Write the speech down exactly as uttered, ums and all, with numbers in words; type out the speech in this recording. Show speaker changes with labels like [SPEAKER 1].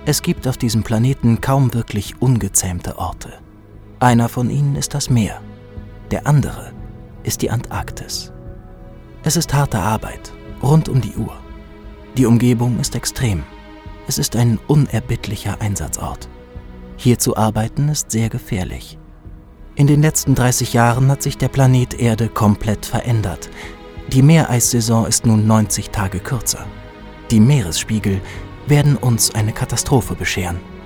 [SPEAKER 1] Es gibt auf diesem Planeten kaum wirklich ungezähmte Orte. Einer von ihnen ist das Meer, der andere ist die Antarktis. Es ist harte Arbeit, rund um die Uhr. Die Umgebung ist extrem. Es ist ein unerbittlicher Einsatzort. Hier zu arbeiten ist sehr gefährlich. In den letzten dreißig Jahren hat sich der Planet Erde komplett verändert. Die Meereissaison ist nun neunzig Tage kürzer. Die Meeresspiegel werden uns eine Katastrophe bescheren.